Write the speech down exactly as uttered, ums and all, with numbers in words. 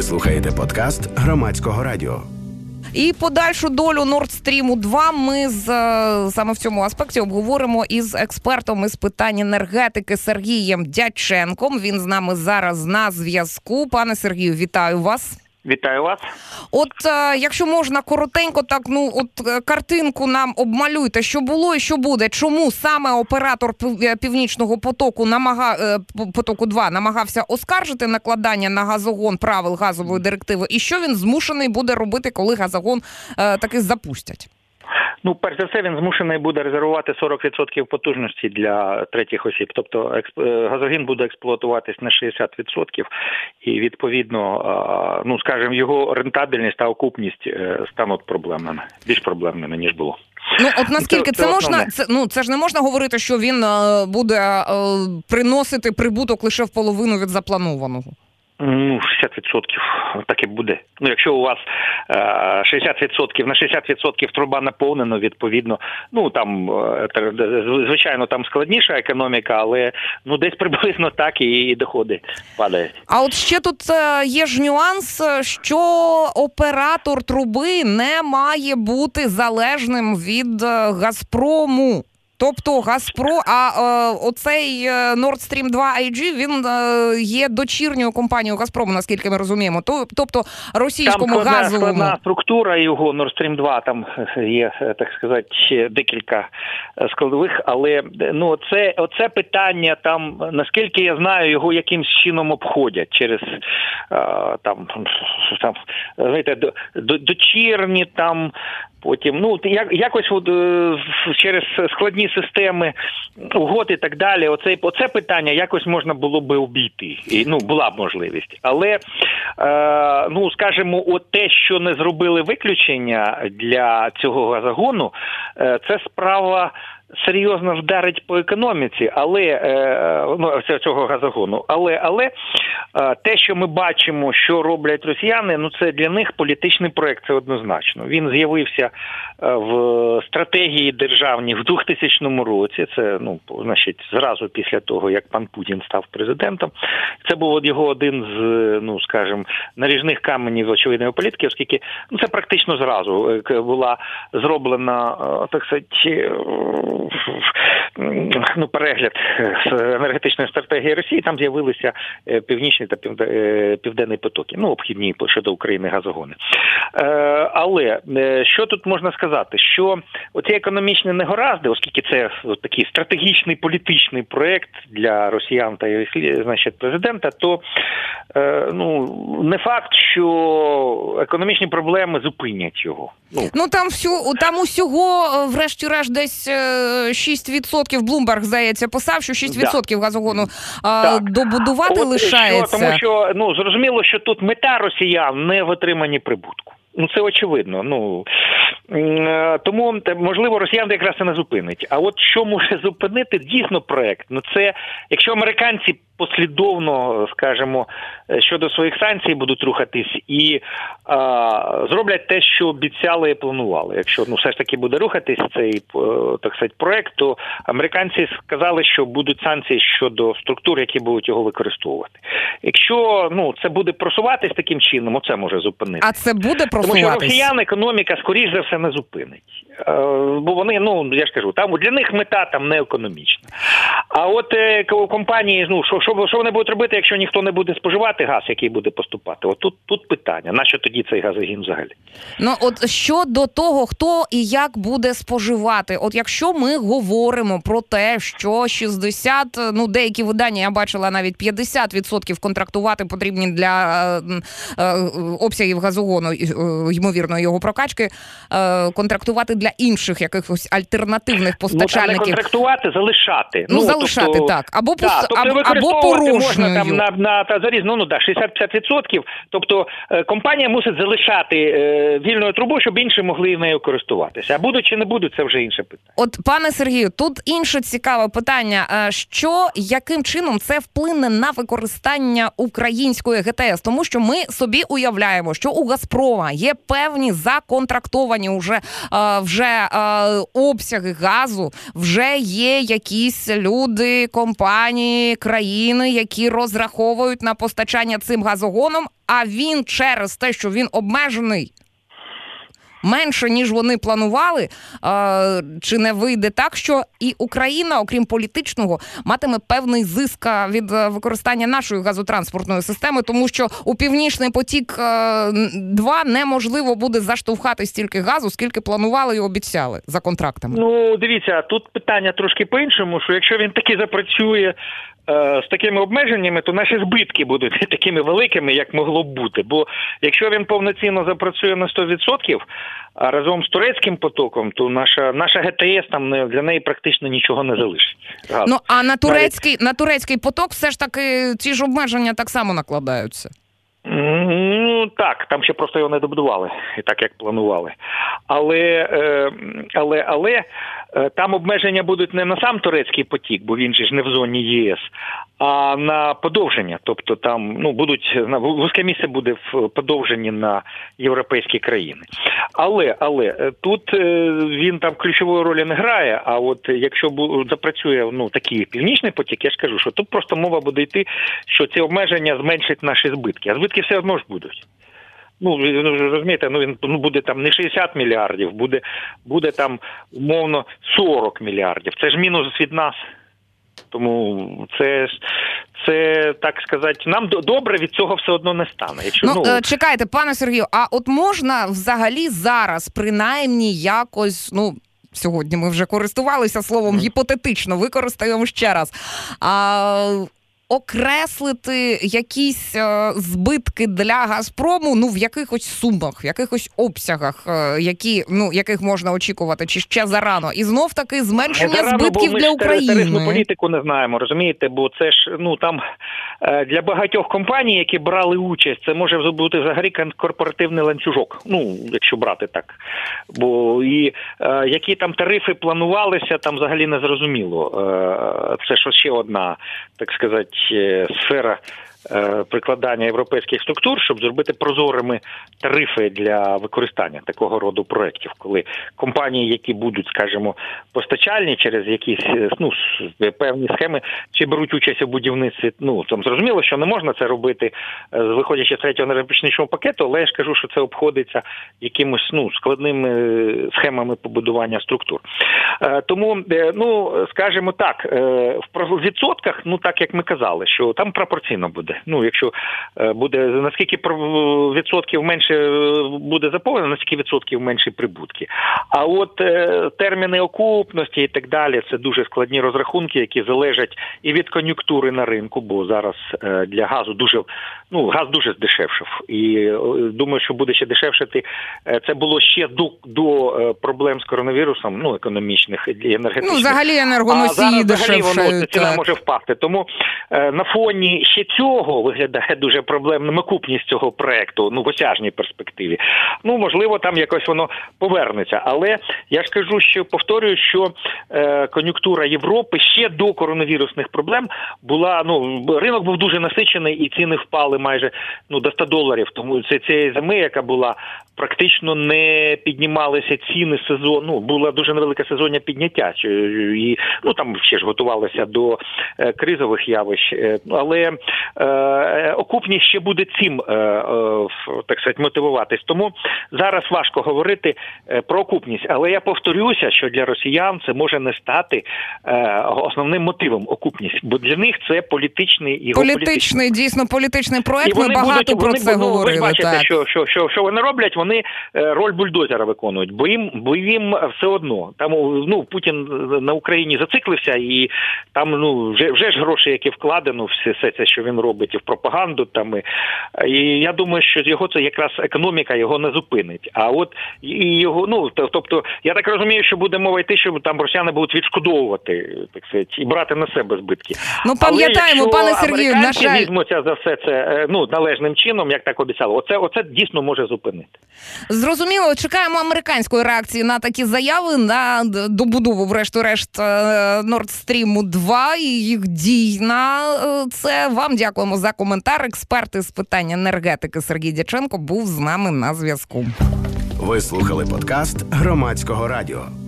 Ви слухаєте подкаст Громадського радіо. І подальшу долю Nord Stream два ми з, саме в цьому аспекті обговоримо із експертом із питань енергетики Сергієм Дяченком. Він з нами зараз на зв'язку. Пане Сергію, вітаю вас. Вітаю вас. От, е, якщо можна, коротенько, так, ну, от е, картинку нам обмалюйте, що було і що буде. Чому саме оператор Північного потоку, намага, е, потоку два намагався оскаржити накладання на газогон правил газової директиви, і що він змушений буде робити, коли газогон е, таки запустять? Ну, перш за все, він змушений буде резервувати сорок відсотків потужності для третіх осіб. Тобто експ... газогін буде експлуатуватись на шістдесят відсотків і, відповідно, ну, скажімо, його рентабельність та окупність стануть проблемними, більш проблемними, ніж було. Ну, от наскільки це, це, це можна, це, ну, це ж не можна говорити, що він е, буде е, приносити прибуток лише в половину від запланованого? Ну, шістдесят відсотків так і буде. Ну, якщо у вас е, шістдесят відсотків, на шістдесят відсотків труба наповнена, відповідно, ну, там, е, звичайно, там складніша економіка, але, ну, десь приблизно так і, і доходи падають. А от ще тут е, є ж нюанс, що оператор труби не має бути залежним від е, Газпрому. Тобто Газпро, а е, оцей Nord Stream два ай джі, він е, є дочірньою компанією Газпрому, наскільки ми розуміємо. Тобто російському там газовому... Там складна структура його, Nord Stream два, там є, так сказати, ще декілька складових, але, ну, це, оце питання, там, наскільки я знаю, його якимсь чином обходять через, е, там, там, знаєте, дочірні, там, потім, ну, як, якось от, через складні системи угод і так далі, оце, оце питання якось можна було би обійти. І, ну, була б можливість. Але, е, ну, скажімо, от те, що не зробили виключення для цього газогону, е, це справа серйозно вдарить по економіці, але е, ну, цього газогону. Але, але е, те, що ми бачимо, що роблять росіяни, ну, це для них політичний проект, це однозначно. Він з'явився е, в стратегії державній в двохтисячному році, це, ну, значить, зразу після того, як пан Путін став президентом. Це був його один з, ну, скажімо, наріжних каменів очевидної політики, оскільки, ну, це практично зразу була зроблена, так сказати, ну, перегляд з енергетичної стратегії Росії, там з'явилися північні та південні потоки, ну, обхідні щодо України газогони. Але що тут можна сказати? Що оці економічні негаразди, оскільки це такий стратегічний політичний проект для росіян та, значить, президента, то, ну, не факт, що економічні проблеми зупинять його. Ну, ну там, всю, там усього, врешті-решт, десь шість відсотків, Блумберг, здається, писав, що шість відсотків да. газогону а, добудувати От, лишається. Що, тому що, ну, зрозуміло, що тут мета росіян не в отриманні прибутку. Ну, це очевидно. Ну, тому, можливо, росіян якраз це не зупинить. А от що може зупинити дійсно проект? Ну, це, якщо американці послідовно, скажімо, щодо своїх санкцій будуть рухатись і а, зроблять те, що обіцяли і планували. Якщо, ну, все ж таки буде рухатись цей, так сказати, проект, то американці сказали, що будуть санкції щодо структур, які будуть його використовувати. Якщо, ну, це буде просуватись таким чином, оце може зупинити. А це буде просуватись? Тому що росіян економіка, скоріш за все, не зупинить. Бо вони, ну, я ж кажу, там для них мета там не економічна. А от е, компанії, ну, що, що, що вони будуть робити, якщо ніхто не буде споживати газ, який буде поступати? От тут, тут питання. Нащо тоді цей газогін взагалі? Ну, от щодо того, хто і як буде споживати. От якщо ми говоримо про те, що шістдесят, ну, деякі видання, я бачила, навіть п'ятдесят відсотків контрактувати потрібні для е, е, обсягів газогону, ймовірно, його прокачки, е, контрактувати для інших якихось альтернативних постачальників. Ну, там не контрактувати, залишати. Ну, ну залишати, тобто, так. Або, да, пуст... тобто, або, або порожньою. Можна там на, на та заріз, ну, ну, да, шістдесят відсотків. Тобто, е, компанія мусить залишати е, вільною трубою, щоб інші могли нею користуватися. А будуть чи не будуть, це вже інше питання. От, пане Сергію, тут інше цікаве питання. Що, яким чином це вплине на використання української ГТС? Тому що ми собі уявляємо, що у Газпрома є певні законтрактовані вже, вже обсяги газу, вже є якісь люди, люди, компанії, країни, які розраховують на постачання цим газогоном, а він через те, що він обмежений менше, ніж вони планували, чи не вийде так, що і Україна, окрім політичного, матиме певний зиск від використання нашої газотранспортної системи, тому що у Північний потік-два неможливо буде заштовхати стільки газу, скільки планували і обіцяли за контрактами. Ну, дивіться, тут питання трошки по-іншому, що якщо він таки запрацює з такими обмеженнями, то наші збитки будуть не такими великими, як могло б бути. Бо якщо він повноцінно запрацює на сто відсотків, а разом з турецьким потоком, то наша наша ГТС там для неї практично нічого не залишить. Газ. Ну, а на турецький, Навіть... на турецький поток все ж таки ці ж обмеження так само накладаються. Ну, так, там ще просто його не добудували, і так, як планували. Але, е, але, але е, там обмеження будуть не на сам турецький потік, бо він же ж не в зоні ЄС, а на подовження. Тобто там, ну, будуть, вузьке місце буде в подовженні на європейські країни. Але, але, тут він там ключової ролі не грає, а от якщо запрацює, ну, такий північний потік, я ж кажу, що тут просто мова буде йти, що ці обмеження зменшать наші збитки. А збитки все одно ж будуть. Ну, розумієте, ну він ну, буде там не шістдесят мільярдів, буде, буде там, умовно, сорок мільярдів. Це ж мінус від нас. Тому це, це, так сказати, нам добре від цього все одно не стане. Якщо, ну, ну, чекайте, пане Сергію, а от можна взагалі зараз, принаймні, якось, ну, сьогодні ми вже користувалися словом гіпотетично, використаємо ще раз, а... окреслити якісь е, збитки для Газпрому, ну, в якихось сумах, в якихось обсягах, е, які, ну, яких можна очікувати, чи ще зарано. І знов таки зменшення зарано, збитків для України. Ми ж тарифну політику не знаємо, розумієте, бо це ж, ну, там е, для багатьох компаній, які брали участь, це може бути взагалі корпоративний ланцюжок, ну, якщо брати так. Бо і е, які там тарифи планувалися, там взагалі не зрозуміло. Е, це ж ще одна, так сказати, сфера е, прикладання європейських структур, щоб зробити прозорими тарифи для використання такого роду проєктів, коли компанії, які будуть, скажімо, постачальні через якісь, ну, певні схеми, чи беруть участь у будівництві, ну, там зрозуміло, що не можна це робити, виходячи з третього енергетичного пакету, але я ж кажу, що це обходиться якимось, ну, складними схемами побудування структур. Е, тому, е, ну, скажімо так, е, в відсотках, ну, так як ми казали, що там пропорційно буде. Ну, якщо буде, наскільки відсотків менше буде заповнено, наскільки відсотків менше прибутки. А от е, терміни окупності і так далі, це дуже складні розрахунки, які залежать і від кон'юнктури на ринку, бо зараз е, для газу дуже, ну, газ дуже здешевшив. І е, думаю, що буде ще дешевшити. Е, це було ще до, до е, проблем з коронавірусом, ну, економічних і енергетичних. Ну, взагалі енергоносії дешевшають. Ціна може впасти. Тому е, на фоні ще цього виглядає дуже проблемним окупність цього проекту, ну, в осяжній перспективі. Ну, можливо, там якось воно повернеться. Але я ж кажу, що, повторюю, що е, кон'юнктура Європи ще до коронавірусних проблем була, ну, ринок був дуже насичений і ціни впали майже, ну, до ста доларів. Тому це цієї зими, яка була, практично не піднімалися ціни сезону, ну, було дуже невелике сезонне підняття. І, ну, там ще ж готувалося до е, кризових явищ. Е, але е, окупність ще буде цим, е, е, так сказати, мотивуватись. Тому зараз важко говорити е, про окупність. Але я повторюся, що для росіян це може не стати е, основним мотивом окупність. Бо для них це політичний і політичний, дійсно політичний проект. Ми багато будуть, про вони, це ну, говорили. Ви бачите, так. Що, що, що, що вони роблять? Вони е, роль бульдозера виконують. Бо їм, бо їм все одно. Там, ну, Путін на Україні зациклився і там, ну, вже, вже ж гроші, які вкладено, все, все це, що він робить і в пропаганду. Там, і, і я думаю, що його це якраз економіка його не зупинить. А от і його, ну, тобто, я так розумію, що буде мова йти, що там росіяни будуть відшкодовувати, так сказати, і брати на себе збитки. Ну, пам'ятаємо, пане Сергію, на жаль, візьмуться за все це, ну, належним чином, як так обіцяли. Оце, оце дійсно може зупинити. Зрозуміло, чекаємо американської реакції на такі заяви, на добудову, врешті-решт, Nord Stream два і їх дій на це. Вам дякуємо за коментар. Експерт із питань енергетики Сергій Дяченко був з нами на зв'язку. Ви слухали подкаст Громадського радіо.